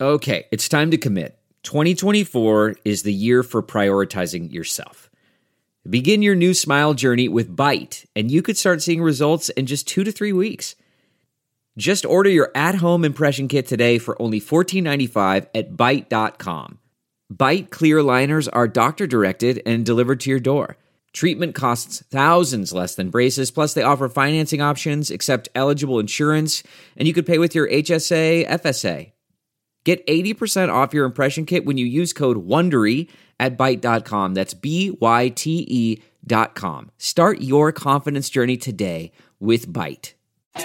Okay, it's time to commit. 2024 is the year for prioritizing yourself. Begin your new smile journey with Byte, and you could start seeing results in just 2 to 3 weeks. Just order your at-home impression kit today for only $14.95 at Byte.com. Byte clear liners are doctor-directed and delivered to your door. Treatment costs thousands less than braces, plus they offer financing options, accept eligible insurance, and you could pay with your HSA, FSA. Get 80% off your impression kit when you use code WONDERY at Byte.com. That's BYTE.com. Start your confidence journey today with Byte.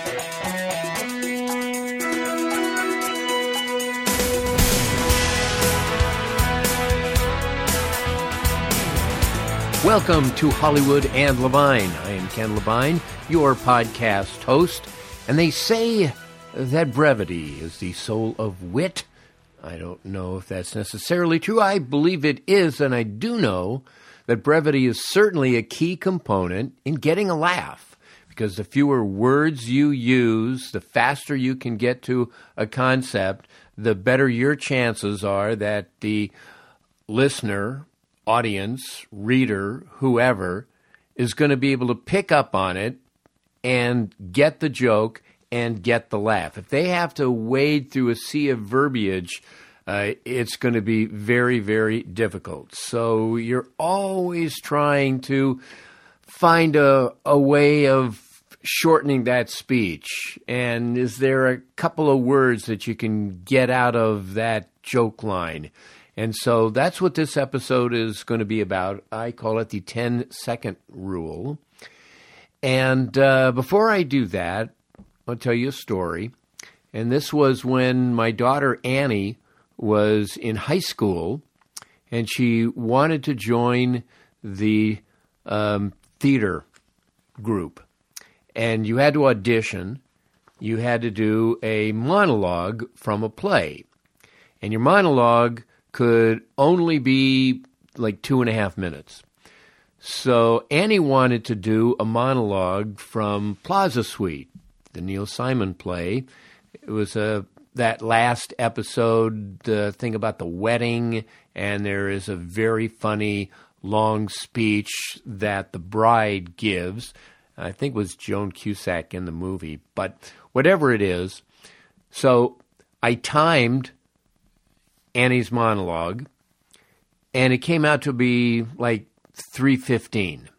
Welcome to Hollywood and Levine. I am Ken Levine, your podcast host, and they say that brevity is the soul of wit. I don't know if that's necessarily true. I believe it is, and I do know that brevity is certainly a key component in getting a laugh, because the fewer words you use, the faster you can get to a concept, the better your chances are that the listener, audience, reader, whoever, is going to be able to pick up on it and get the joke and get the laugh. If they have to wade through a sea of verbiage, it's going to be very, very difficult. So you're always trying to find a way of shortening that speech. And is there a couple of words that you can get out of that joke line? And so that's what this episode is going to be about. I call it the 10-second rule. And before I do that, I'll tell you a story. And this was when my daughter Annie was in high school, and she wanted to join the theater group. And you had to audition. You had to do a monologue from a play. And your monologue could only be like 2.5 minutes. So Annie wanted to do a monologue from Plaza Suite, the Neil Simon play. It was that last episode, the thing about the wedding, and there is a very funny long speech that the bride gives. I think it was Joan Cusack in the movie, but whatever it is. So I timed Annie's monologue, and it came out to be like 3:15.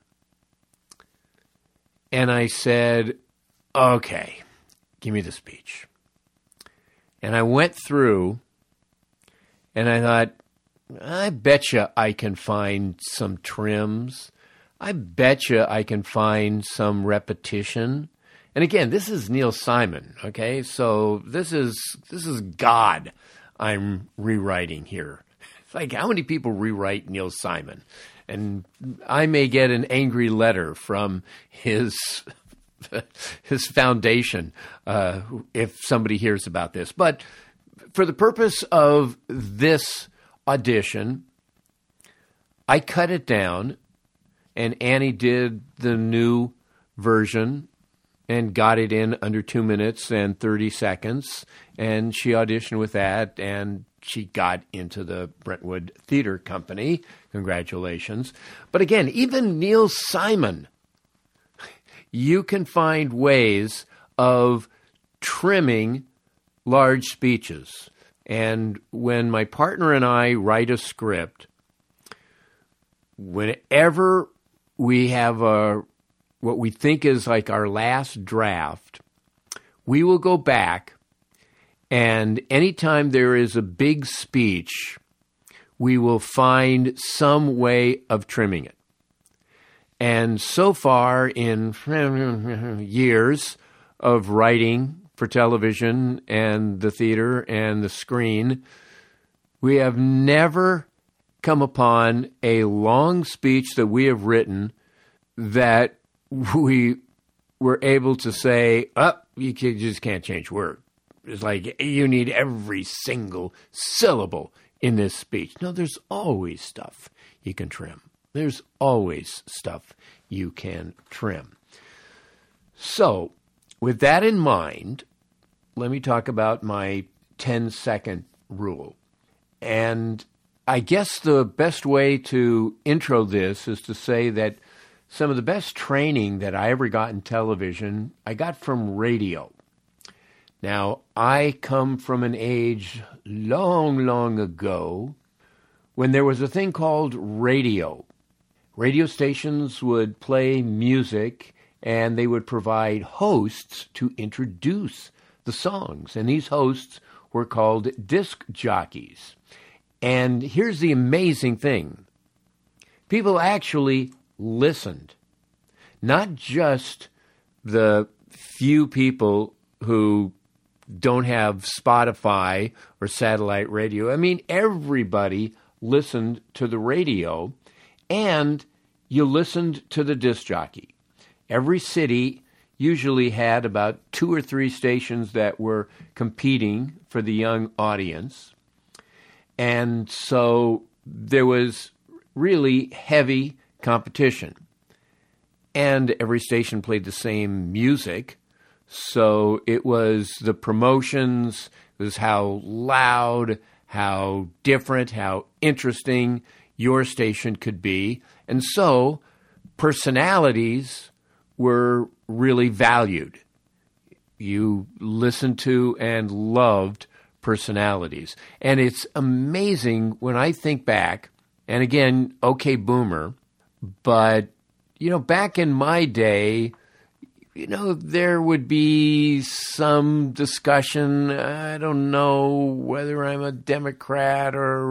And I said, okay, give me the speech. And I went through, and I thought, I betcha I can find some trims. I betcha I can find some repetition. And again, this is Neil Simon, okay? So this is God I'm rewriting here. It's like, how many people rewrite Neil Simon? And I may get an angry letter from his foundation if somebody hears about this. But for the purpose of this audition, I cut it down, and Annie did the new version and got it in under 2 minutes and 30 seconds, and she auditioned with that, and she got into the Brentwood Theater Company. Congratulations. But again, even Neil Simon, you can find ways of trimming large speeches. And when my partner and I write a script, whenever we have what we think is like our last draft, we will go back, and anytime there is a big speech, we will find some way of trimming it. And so far in years of writing for television and the theater and the screen, we have never come upon a long speech that we have written that we were able to say, you just can't change word. It's like you need every single syllable in this speech. No, there's always stuff you can trim. There's always stuff you can trim. So, with that in mind, let me talk about my 10-second rule. And I guess the best way to intro this is to say that some of the best training that I ever got in television, I got from radio. Now, I come from an age long, long ago when there was a thing called radio. Radio stations would play music and they would provide hosts to introduce the songs. And these hosts were called disc jockeys. And here's the amazing thing. People actually listened. Not just the few people who don't have Spotify or satellite radio. I mean, everybody listened to the radio, and you listened to the disc jockey. Every city usually had about 2 or 3 stations that were competing for the young audience. And so there was really heavy competition. And every station played the same music. So it was the promotions, it was how loud, how different, how interesting your station could be. And so personalities were really valued. You listened to and loved personalities. And it's amazing when I think back, and again, okay, boomer, but, back in my day, there would be some discussion. I don't know whether I'm a Democrat or a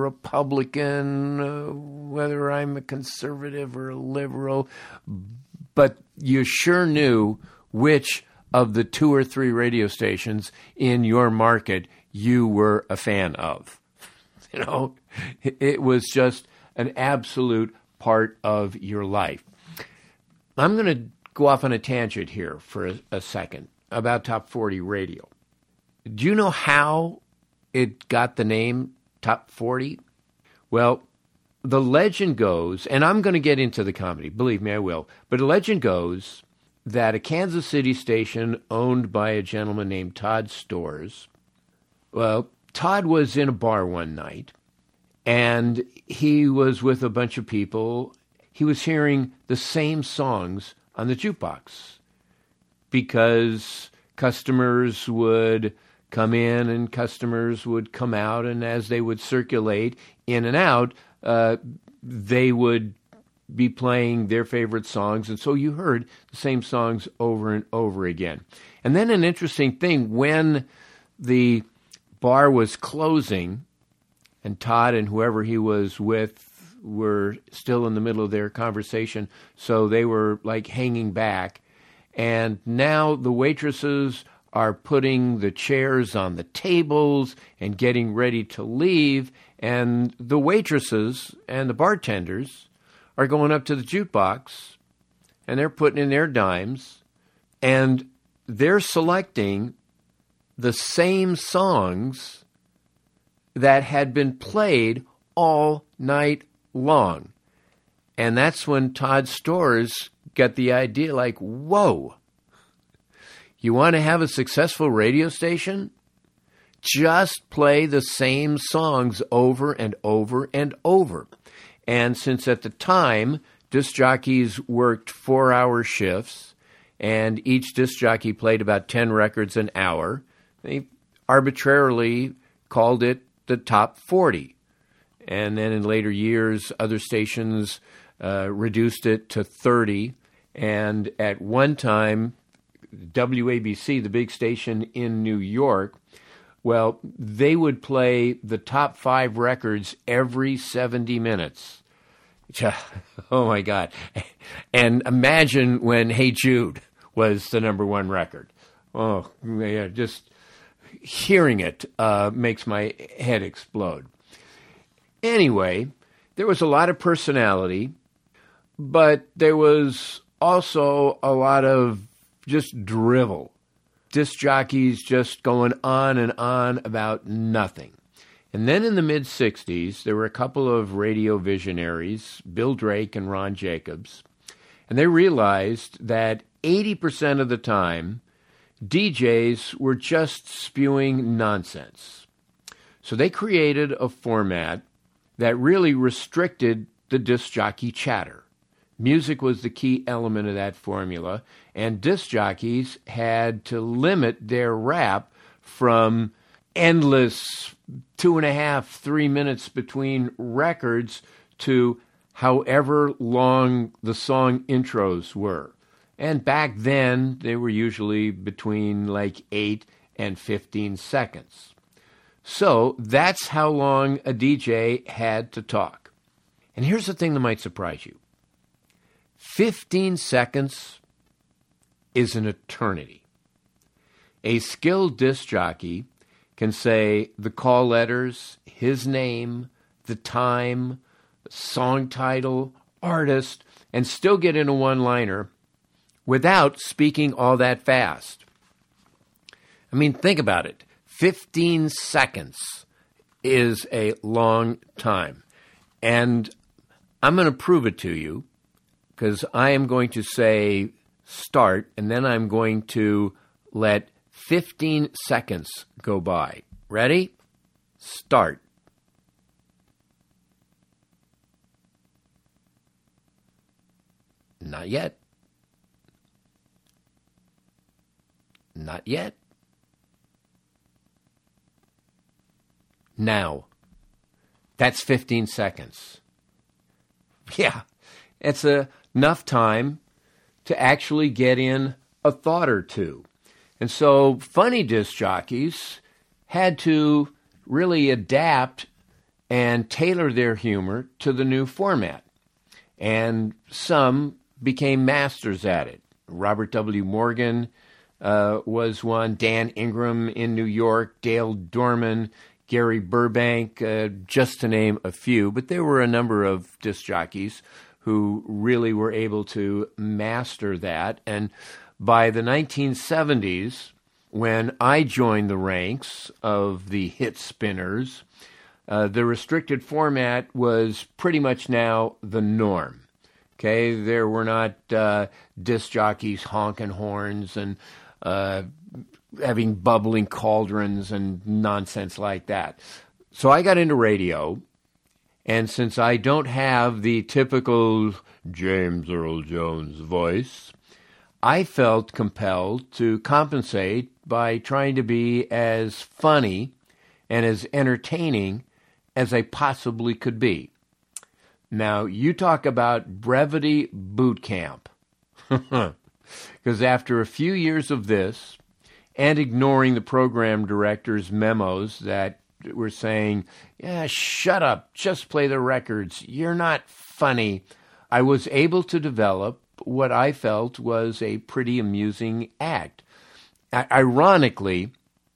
Republican, whether I'm a conservative or a liberal, but you sure knew which of the 2 or 3 radio stations in your market you were a fan of. It was just an absolute part of your life. I'm going to go off on a tangent here for a second about Top 40 Radio. Do you know how it got the name Top 40? Well, the legend goes, and I'm going to get into the comedy, believe me, I will, but the legend goes that a Kansas City station owned by a gentleman named Todd Storrs, well, Todd was in a bar one night, and he was with a bunch of people. He was hearing the same songs on the jukebox because customers would come in and customers would come out, and as they would circulate in and out, they would be playing their favorite songs, and so you heard the same songs over and over again. And then an interesting thing, when the bar was closing and Todd and whoever he was with were still in the middle of their conversation, so they were like hanging back, and now the waitresses are putting the chairs on the tables and getting ready to leave, and the waitresses and the bartenders are going up to the jukebox, and they're putting in their dimes, and they're selecting the same songs that had been played all night long. And that's when Todd Storrs got the idea, like, whoa, you want to have a successful radio station? Just play the same songs over and over and over. And since at the time, disc jockeys worked 4-hour shifts, and each disc jockey played about 10 records an hour, they arbitrarily called it the Top 40. And then in later years, other stations reduced it to 30. And at one time, WABC, the big station in New York, well, they would play the top 5 records every 70 minutes. Oh, my God. And imagine when Hey Jude was the number 1 record. Oh, yeah, just hearing it makes my head explode. Anyway, there was a lot of personality, but there was also a lot of just drivel. Disc jockeys just going on and on about nothing. And then in the mid-'60s, there were a couple of radio visionaries, Bill Drake and Ron Jacobs, and they realized that 80% of the time, DJs were just spewing nonsense. So they created a format that really restricted the disc jockey chatter. Music was the key element of that formula, and disc jockeys had to limit their rap from endless 2.5, 3 minutes between records to however long the song intros were. And back then, they were usually between like 8 and 15 seconds. So that's how long a DJ had to talk. And here's the thing that might surprise you. 15 seconds is an eternity. A skilled disc jockey can say the call letters, his name, the time, song title, artist, and still get in a one-liner without speaking all that fast. I mean, think about it. 15 seconds is a long time. And I'm going to prove it to you because I am going to say start, and then I'm going to let 15 seconds go by. Ready? Start. Not yet. Not yet. Now. That's 15 seconds. Yeah, it's enough time to actually get in a thought or two. And so funny disc jockeys had to really adapt and tailor their humor to the new format. And some became masters at it. Robert W. Morgan was one, Dan Ingram in New York, Dale Dorman, Gary Burbank, just to name a few. But there were a number of disc jockeys who really were able to master that. And by the 1970s, when I joined the ranks of the hit spinners, the restricted format was pretty much now the norm. Okay, there were not disc jockeys honking horns and having bubbling cauldrons and nonsense like that. So I got into radio, and since I don't have the typical James Earl Jones voice, I felt compelled to compensate by trying to be as funny and as entertaining as I possibly could be. Now, you talk about brevity boot camp. Because after a few years of this, and ignoring the program director's memos that were saying, yeah, shut up, just play the records, you're not funny, I was able to develop what I felt was a pretty amusing act. Ironically,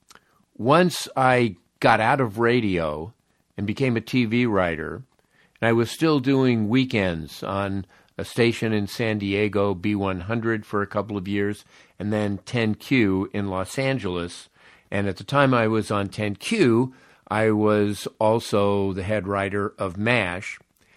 once I got out of radio and became a TV writer, and I was still doing weekends on a station in San Diego, B100, for a couple of years, and then 10Q in Los Angeles. And at the time I was on 10Q, I was also the head writer of MASH.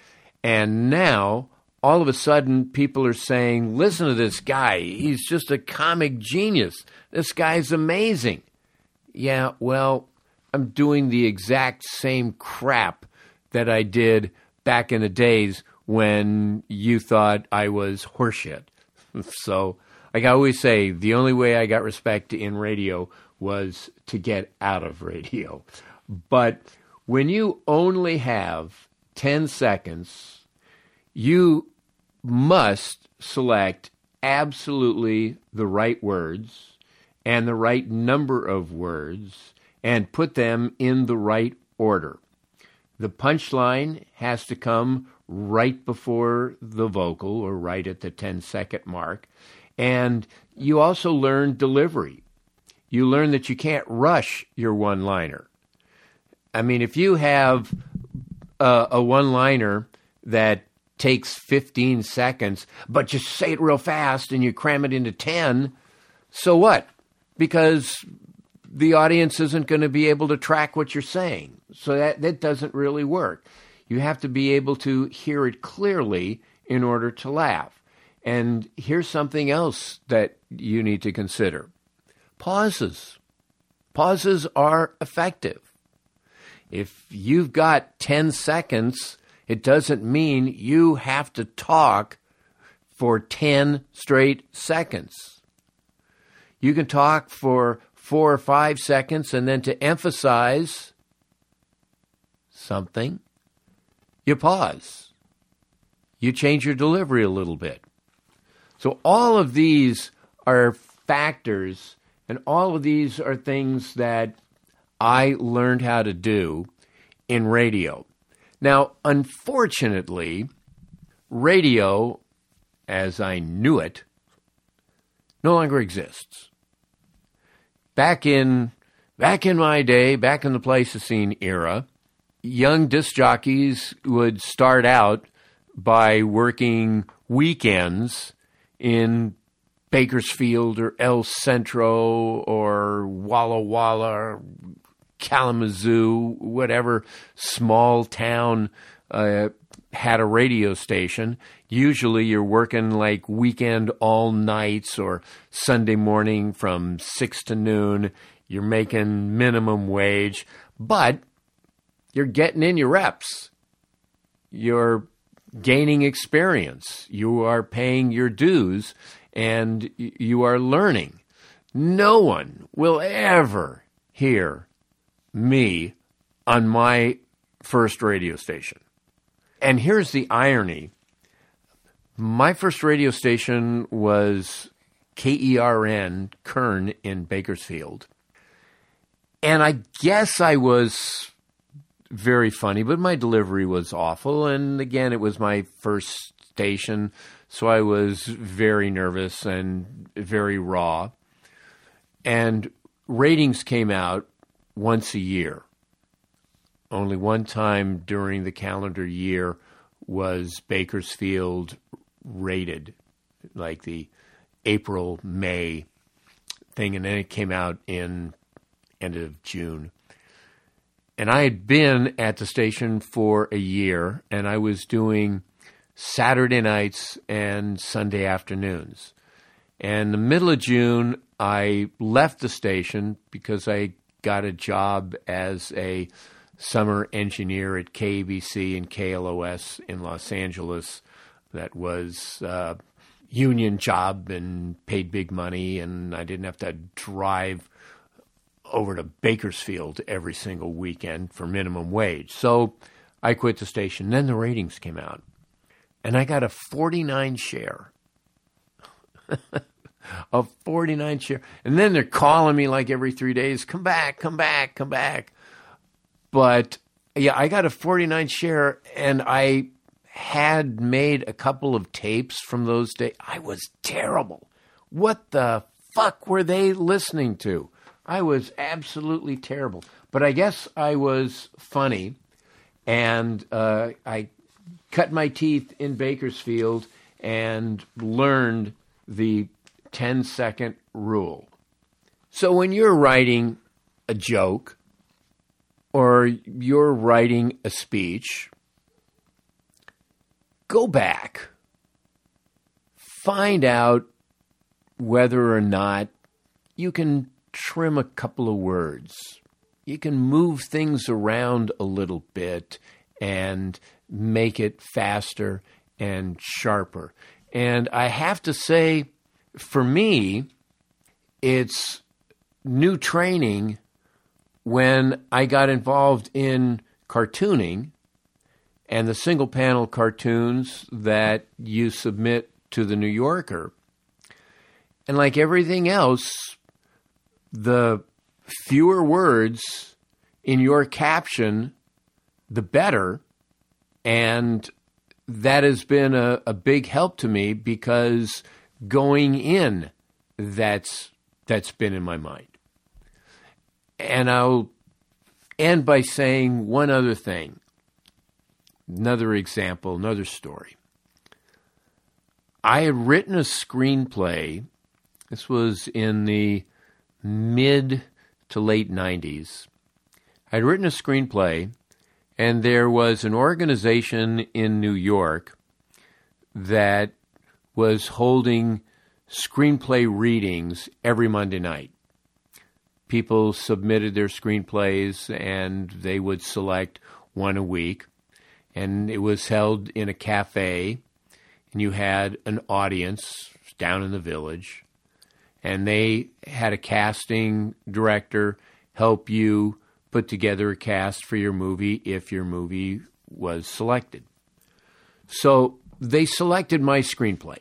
And now, all of a sudden, people are saying, listen to this guy. He's just a comic genius. This guy's amazing. Yeah, well, I'm doing the exact same crap that I did back in the days when you thought I was horseshit. So, like I always say, the only way I got respect in radio was to get out of radio. But when you only have 10 seconds, you must select absolutely the right words and the right number of words and put them in the right order. The punchline has to come right before the vocal or right at the 10-second mark. And you also learn delivery. You learn that you can't rush your one-liner. I mean, if you have a one-liner that takes 15 seconds, but you say it real fast and you cram it into 10, so what? Because the audience isn't going to be able to track what you're saying. So that doesn't really work. You have to be able to hear it clearly in order to laugh. And here's something else that you need to consider. Pauses. Pauses are effective. If you've got 10 seconds, it doesn't mean you have to talk for 10 straight seconds. You can talk for 4 or 5 seconds, and then to emphasize something, you pause. You change your delivery a little bit. So all of these are factors, and all of these are things that I learned how to do in radio. Now, unfortunately, radio, as I knew it, no longer exists. Back in my day, back in the Pleistocene era, young disc jockeys would start out by working weekends in Bakersfield or El Centro or Walla Walla or Kalamazoo, whatever small town had a radio station. Usually you're working like weekend all nights or Sunday morning from 6 to noon. You're making minimum wage, but you're getting in your reps. You're gaining experience. You are paying your dues, and you are learning. No one will ever hear me on my first radio station. And here's the irony. My first radio station was KERN, Kern in Bakersfield. And I guess I was very funny, but my delivery was awful. And again, it was my first station, so I was very nervous and very raw. And ratings came out once a year. Only one time during the calendar year was Bakersfield rated, like the April, May thing, and then it came out in end of June. And I had been at the station for a year, and I was doing Saturday nights and Sunday afternoons. And in the middle of June, I left the station because I got a job as a summer engineer at KABC and KLOS in Los Angeles. That was a union job and paid big money, and I didn't have to drive over to Bakersfield every single weekend for minimum wage. So I quit the station. Then the ratings came out, and I got a 49 share. A 49 share. And then they're calling me like every 3 days, come back, come back, come back. But yeah, I got a 49 share, and I had made a couple of tapes from those days. I was terrible. What the fuck were they listening to? I was absolutely terrible. But I guess I was funny, and I cut my teeth in Bakersfield and learned the 10-second rule. So when you're writing a joke or you're writing a speech, go back. Find out whether or not you can trim a couple of words. You can move things around a little bit and make it faster and sharper. And I have to say, for me, it's new training when I got involved in cartooning and the single panel cartoons that you submit to the New Yorker. And like everything else, the fewer words in your caption, the better. And that has been a big help to me because going in, that's been in my mind. And I'll end by saying one other thing. Another example, another story. I had written a screenplay. This was in the mid to late 90s. I'd written a screenplay, and there was an organization in New York that was holding screenplay readings every Monday night. people submitted their screenplays, and they would select one a week. And it was held in a cafe, and you had an audience down in the village. And they had a casting director help you put together a cast for your movie if your movie was selected. So they selected my screenplay.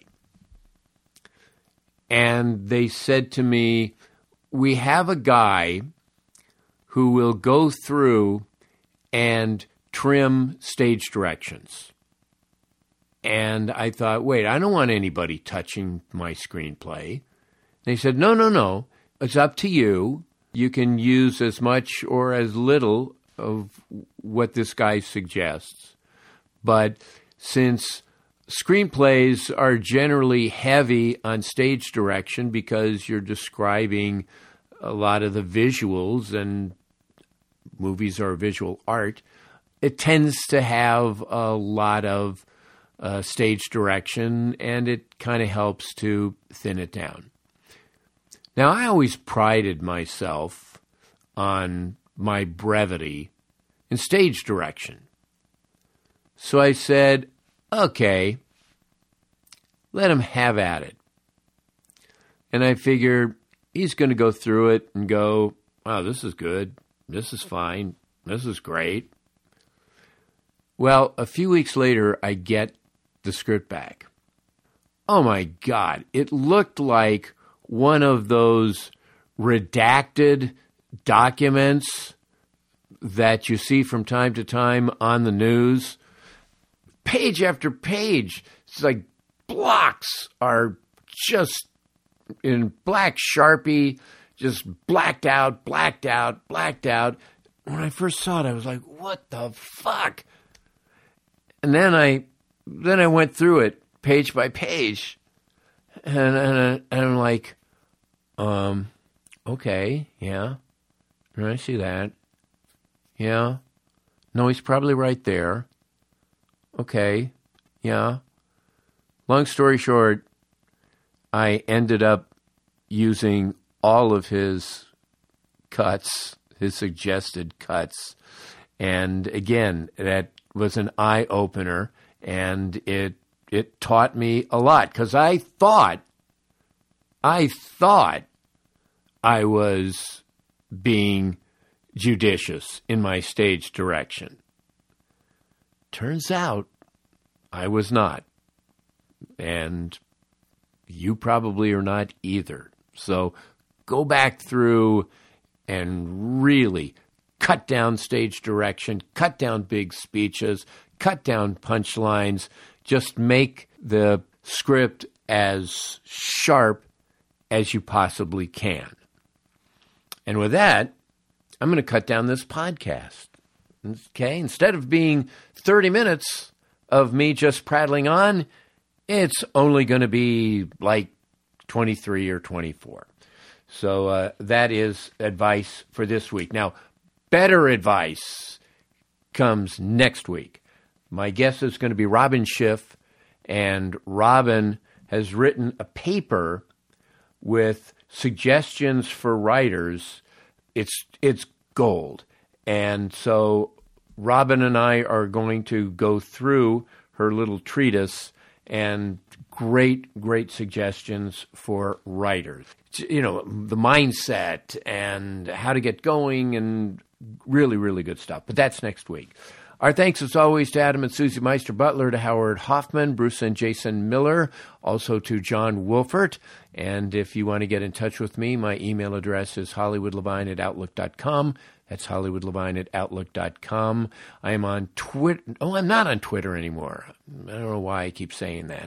And they said to me, we have a guy who will go through and trim stage directions. And I thought, wait, I don't want anybody touching my screenplay. They said, no, it's up to you. You can use as much or as little of what this guy suggests. But since screenplays are generally heavy on stage direction because you're describing a lot of the visuals, and movies are visual art, it tends to have a lot of stage direction, and it kind of helps to thin it down. Now, I always prided myself on my brevity in stage direction. So I said, okay, let him have at it. And I figured he's going to go through it and go, wow, this is good, this is fine, this is great. Well, a few weeks later, I get the script back. Oh my God, it looked like one of those redacted documents that you see from time to time on the news. Page after page, it's like blocks are just in black Sharpie, just blacked out. When I first saw it, I was like, what the fuck? And then I went through it page by page, and I'm like, okay, yeah, I see that. Yeah, no, he's probably right there. Okay, yeah. Long story short, I ended up using all of his cuts, his suggested cuts, and again, that was an eye-opener, and it taught me a lot, because I thought I was being judicious in my stage direction. Turns out I was not. And you probably are not either. So go back through and really cut down stage direction, cut down big speeches, cut down punchlines. Just make the script as sharp as you possibly can. And with that, I'm going to cut down this podcast. Okay? Instead of being 30 minutes of me just prattling on, it's only going to be like 23 or 24. So that is advice for this week. Now, better advice comes next week. My guest is going to be Robin Schiff, and Robin has written a paper with suggestions for writers. It's gold. And so Robin and I are going to go through her little treatise and great suggestions for writers. You know, the mindset and how to get going and really good stuff. But that's next week. Our thanks, as always, to Adam and Susie Meister Butler, to Howard Hoffman, Bruce and Jason Miller, also to John Wolfert. And if you want to get in touch with me, my email address is hollywoodlevine@outlook.com. That's hollywoodlevine@outlook.com. I am on Twitter. Oh, I'm not on Twitter anymore. I don't know why I keep saying that.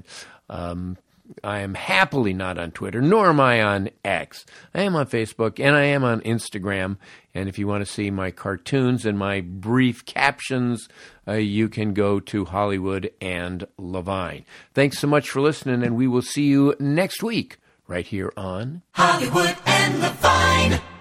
I am happily not on Twitter, nor am I on X. I am on Facebook, and I am on Instagram. And if you want to see my cartoons and my brief captions, you can go to Hollywood and Levine. Thanks so much for listening, and we will see you next week right here on Hollywood and Levine.